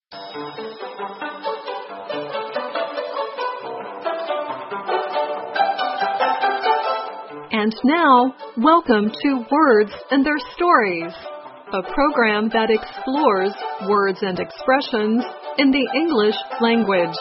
And now, welcome to Words and Their Stories, a program that explores words and expressions in the English language.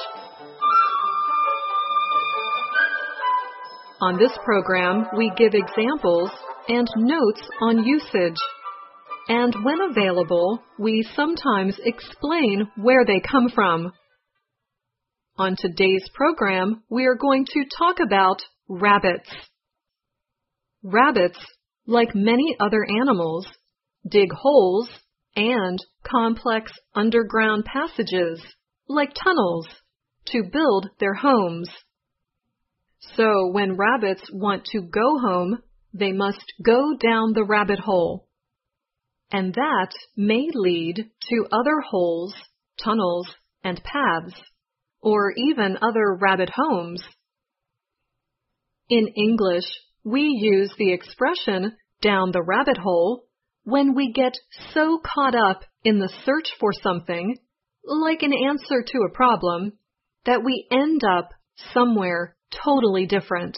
On this program, we give examples and notes on usage. And when available, we sometimes explain where they come from. On today's program, we are going to talk about rabbits. Rabbits, like many other animals, dig holes and complex underground passages, like tunnels, to build their homes. So when rabbits want to go home, they must go down the rabbit hole. And that may lead to other holes, tunnels, and paths, or even other rabbit homes. In English, we use the expression down the rabbit hole when we get so caught up in the search for something, like an answer to a problem, that we end up somewhere totally different.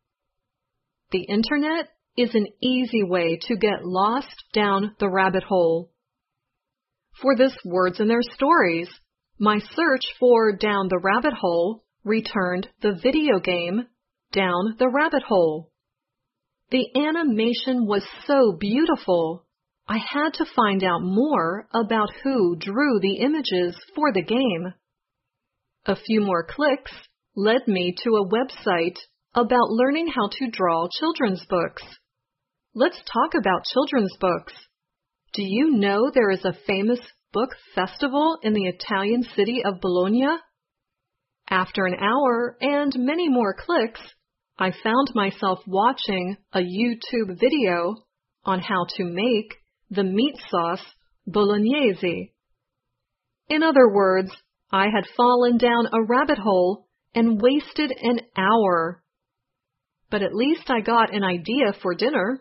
The internet is an easy way to get lost down the rabbit hole. For this Words and Their Stories, my search for Down the Rabbit Hole returned the video game Down the Rabbit Hole. The animation was so beautiful, I had to find out more about who drew the images for the game. A few more clicks led me to a website about learning how to draw children's books. Let's talk about children's books. Do you know there is a famous book festival in the Italian city of Bologna? After an hour and many more clicks, I found myself watching a YouTube video on how to make the meat sauce bolognese. In other words, I had fallen down a rabbit hole and wasted an hour. But at least I got an idea for dinner.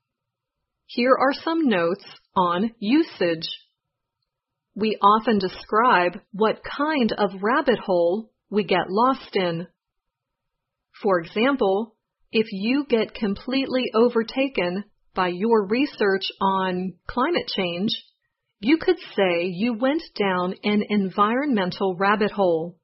Here are some notes on usage. We often describe what kind of rabbit hole we get lost in. For example, if you get completely overtaken by your research on climate change, you could say you went down an environmental rabbit hole.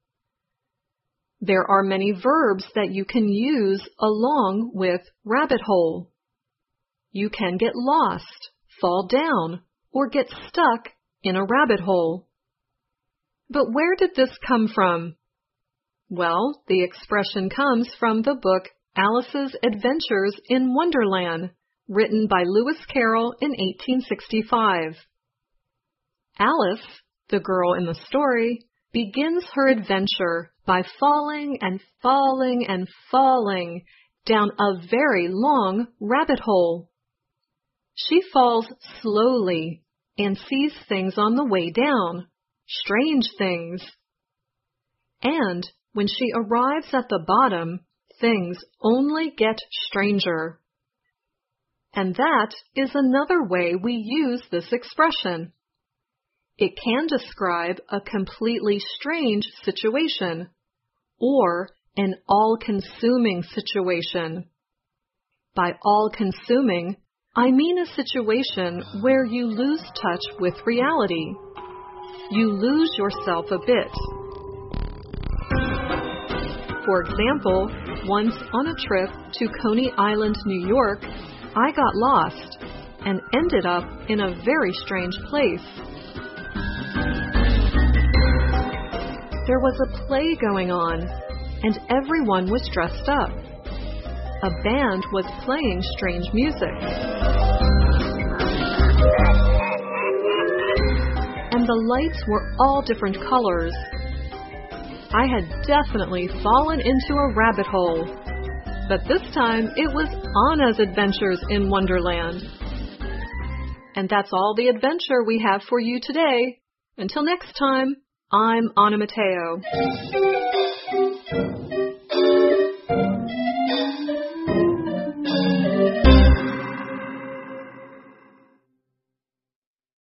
There are many verbs that you can use along with rabbit hole. You can get lost, fall down, or get stuck in a rabbit hole. But where did this come from? Well, the expression comes from the book Alice's Adventures in Wonderland, written by Lewis Carroll in 1865. Alice, the girl in the story, begins her adventure by falling and falling and falling down a very long rabbit hole. She falls slowly and sees things on the way down, strange things. And when she arrives at the bottom, things only get stranger. And that is another way we use this expression. It can describe a completely strange situation or an all-consuming situation. By all-consuming, I mean a situation where you lose touch with reality. You lose yourself a bit. For example, once on a trip to Coney Island, New York, I got lost and ended up in a very strange place. There was a play going on, and everyone was dressed up. A band was playing strange music. And the lights were all different colors. I had definitely fallen into a rabbit hole, but this time it was Anna's Adventures in Wonderland. And that's all the adventure we have for you today. Until next time, I'm Anna Mateo.